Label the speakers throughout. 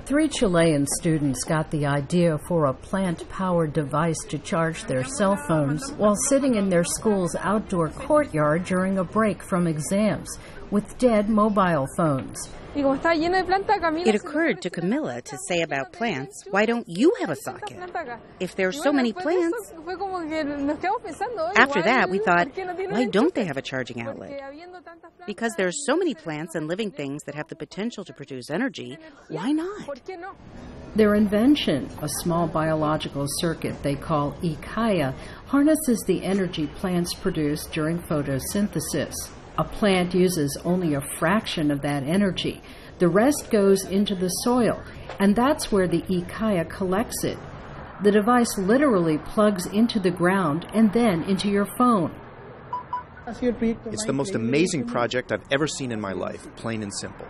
Speaker 1: Three Chilean students got the idea for a plant-powered device to charge their cell phones while sitting in their school's outdoor courtyard during a break from exams with dead mobile phones.
Speaker 2: It occurred to Camilla to say about plants, why don't you have a socket? If there are so many plants. After that, we thought, why don't they have a charging outlet? Because there are so many plants and living things that have the potential to produce energy, why not?
Speaker 1: Their invention, a small biological circuit they call Ikaya, harnesses the energy plants produce during photosynthesis. A plant uses only a fraction of that energy. The rest goes into the soil, and that's where the Ikaya collects it. The device literally plugs into the ground and then into your phone.
Speaker 3: It's the most amazing project I've ever seen in my life, plain and simple.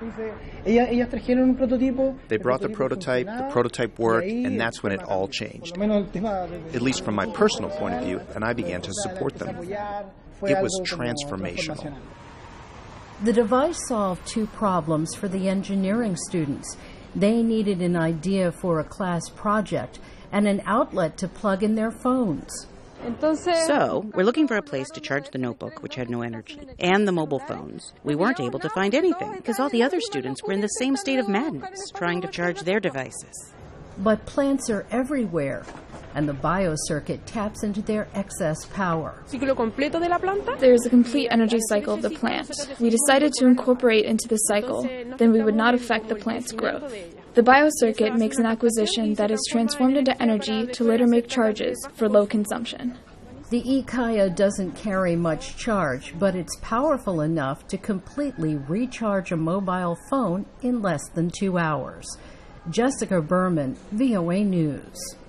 Speaker 3: They brought the prototype worked, and that's when it all changed. At least from my personal point of view, and I began to support them. It was transformational.
Speaker 1: The device solved two problems for the engineering students. They needed an idea for a class project and an outlet to plug in their phones.
Speaker 2: So, we're looking for a place to charge the notebook, which had no energy, and the mobile phones. We weren't able to find anything because all the other students were in the same state of madness, trying to charge their devices.
Speaker 1: But plants are everywhere, and the biocircuit taps into their excess power.
Speaker 4: There is a complete energy cycle of the plant. We decided to incorporate into the cycle, then we would not affect the plant's growth. The biocircuit makes an acquisition that is transformed into energy to later make charges for low consumption.
Speaker 1: The Ikaya doesn't carry much charge, but it's powerful enough to completely recharge a mobile phone in less than 2 hours. Jessica Berman, VOA News.